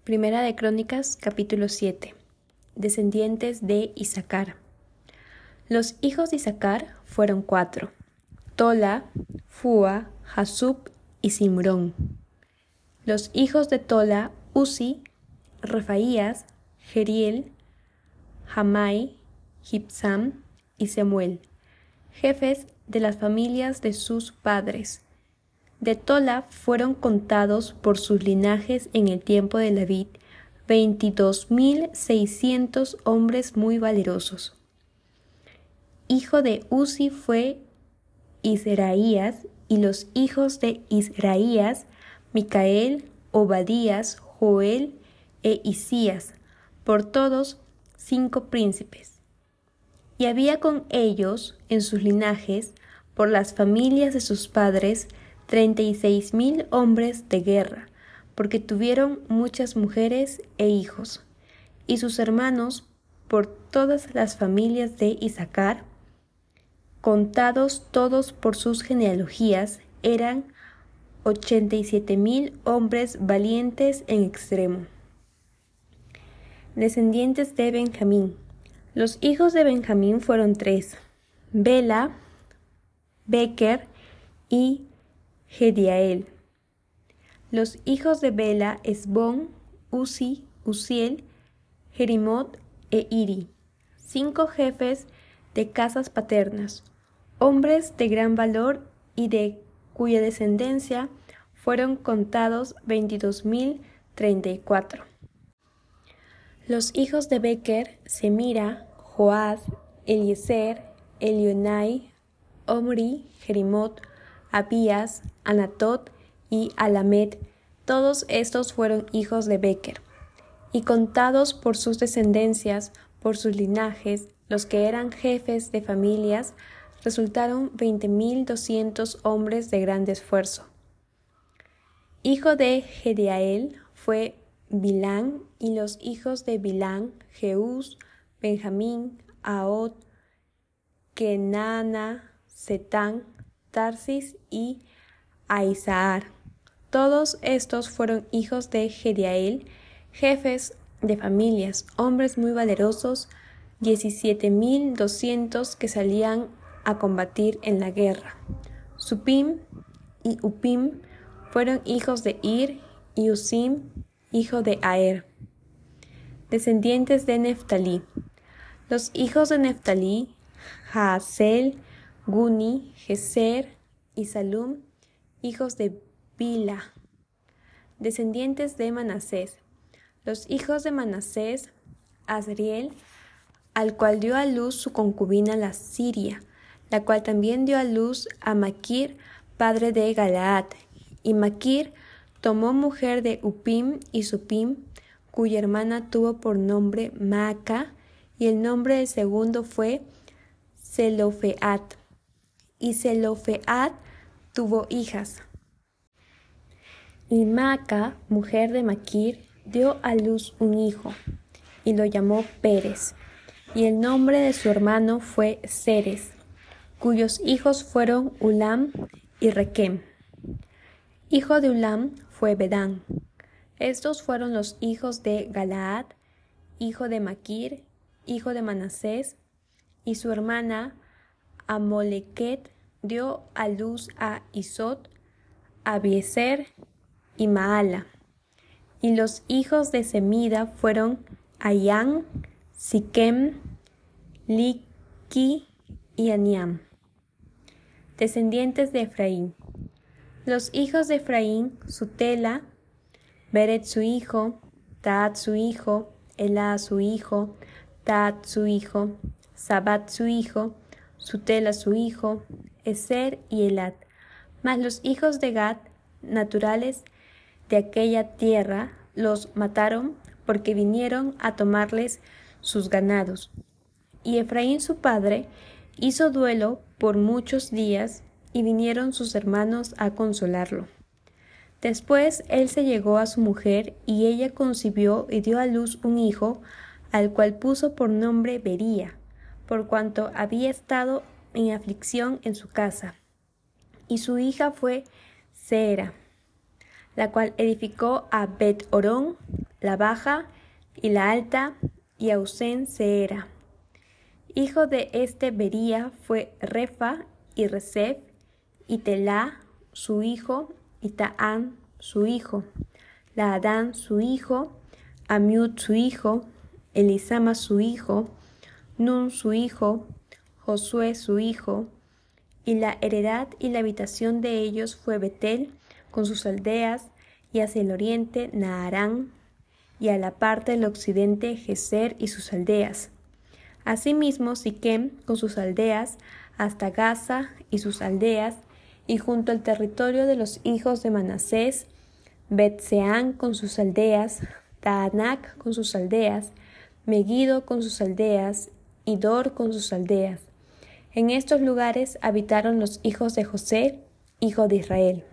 Primera de Crónicas, capítulo 7. Descendientes de Isacar. Los hijos de Isacar fueron 4: Tola, Fúa, Jasub y Simrón. Los hijos de Tola: Uzi, Refaías, Jeriel, Jamai, Jibsam y Semuel, jefes de las familias de sus padres. De Tola fueron contados por sus linajes en el tiempo de David 22.600 hombres muy valerosos. Hijo de Uzi fue Israías, y los hijos de Israías: Micael, Obadías, Joel e Isías, por todos 5 príncipes. Y había con ellos en sus linajes, por las familias de sus padres, 36.000 hombres de guerra, porque tuvieron muchas mujeres e hijos. Y sus hermanos, por todas las familias de Isacar, contados todos por sus genealogías, eran 87.000 hombres valientes en extremo. Descendientes de Benjamín. Los hijos de Benjamín fueron 3: Bela, Beker y Jediael. Los hijos de Bela: Esbón, Uzi, Uziel, Jerimot e Iri, 5 jefes de casas paternas, hombres de gran valor, y de cuya descendencia fueron contados 22.034. Los hijos de Beker: Semira, Joaz, Eliezer, Elionai, Omri, Jerimot, Abías, Anatot y Alamet. Todos estos fueron hijos de Beker. Y contados por sus descendencias, por sus linajes, los que eran jefes de familias, resultaron 20.200 hombres de grande esfuerzo. Hijo de Jediael fue Bilán, y los hijos de Bilán: Jeús, Benjamín, Ahod, Kenana, Setán, Tarsis y Aizahar. Todos estos fueron hijos de Jediael, jefes de familias, hombres muy valerosos, 17.200 que salían a combatir en la guerra. Supim y Upim fueron hijos de Ir, y Usim, hijo de Aer. Descendientes de Neftalí. Los hijos de Neftalí: Jaazel, Guni, Jezer y Salum, hijos de Bila. Descendientes de Manasés. Los hijos de Manasés: Asriel, al cual dio a luz su concubina la Siria, la cual también dio a luz a Maquir, padre de Galaad. Y Maquir tomó mujer de Upim y Supim, cuya hermana tuvo por nombre Maaca, y el nombre del segundo fue Zelofead. Y Zelofead tuvo hijas. Y Maaca, mujer de Maquir, dio a luz un hijo, y lo llamó Pérez. Y el nombre de su hermano fue Seres, cuyos hijos fueron Ulam y Requem. Hijo de Ulam fue Bedán. Estos fueron los hijos de Galaad, hijo de Maquir, hijo de Manasés, y su hermana Amolequet dio a luz a Isot, Abiezer y Maala. Y los hijos de Semida fueron Ayán, Siquem, Liqui y Aniam. Descendientes de Efraín. Los hijos de Efraín: Sutela, Beret su hijo, Taat su hijo, Elá su hijo, Taat su hijo, Sabat su hijo, Sutela su hijo, Ezer y Elad. Mas los hijos de Gad, naturales de aquella tierra, los mataron, porque vinieron a tomarles sus ganados. Y Efraín su padre hizo duelo por muchos días, y vinieron sus hermanos a consolarlo. Después él se llegó a su mujer, y ella concibió y dio a luz un hijo, al cual puso por nombre Bería, por cuanto había estado en aflicción en su casa. Y su hija fue Seera, la cual edificó a Bet-Orón, la baja y la alta, y Ausén Seera. Hijo de este Bería fue Refa y Resef, y Telá su hijo, y Taán su hijo, Laadán su hijo, Amiud su hijo, Elisama su hijo, Nun su hijo, Josué su hijo, y la heredad y la habitación de ellos fue Betel con sus aldeas, y hacia el oriente Naarán, y a la parte del occidente Geser y sus aldeas. Asimismo Siquem con sus aldeas, hasta Gaza y sus aldeas, y junto al territorio de los hijos de Manasés, Bet-Seán con sus aldeas, Taanac con sus aldeas, Megiddo con sus aldeas, y Dor con sus aldeas. En estos lugares habitaron los hijos de José, hijo de Israel.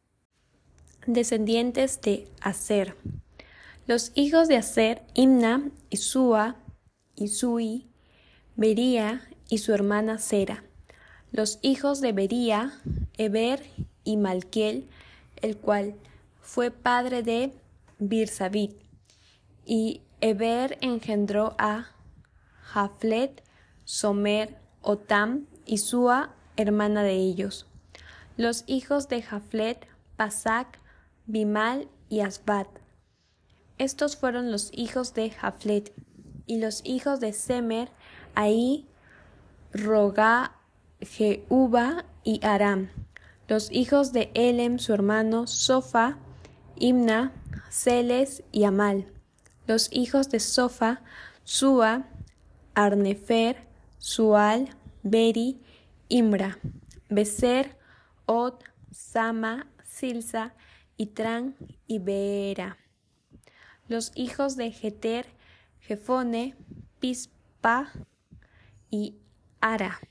Descendientes de Aser. Los hijos de Aser, Imna, y Súa, y Sui, Bería y su hermana Sera. Los hijos de Bería, Eber y Malquiel, el cual fue padre de Birsabit. Y Eber engendró a Jaflet, Somer, Otam y Súa, hermana de ellos. Los hijos de Jaflet, Pasac, Bimal y Asbat. Estos fueron los hijos de Jaflet. Y los hijos de Semer, Ahí, Rogá, Jehuba y Aram. Los hijos de Elem, su hermano, Sofa, Imna, Celes y Amal. Los hijos de Sofa, Súa, Arnefer, Sual, Beri, Imra, Beser, Od, Sama, Silsa, Itran y Beera. Los hijos de Jeter, Jefone, Pispa y Ara.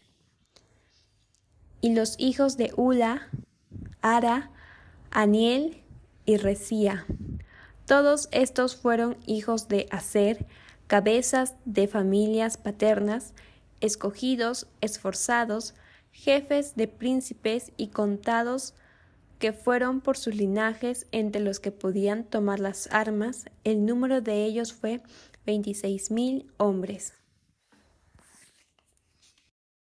Y los hijos de Ula, Ara, Aniel y Resía. Todos estos fueron hijos de Aser, cabezas de familias paternas, escogidos, esforzados, jefes de príncipes y contados, que fueron por sus linajes entre los que podían tomar las armas. El número de ellos fue 26,000 hombres.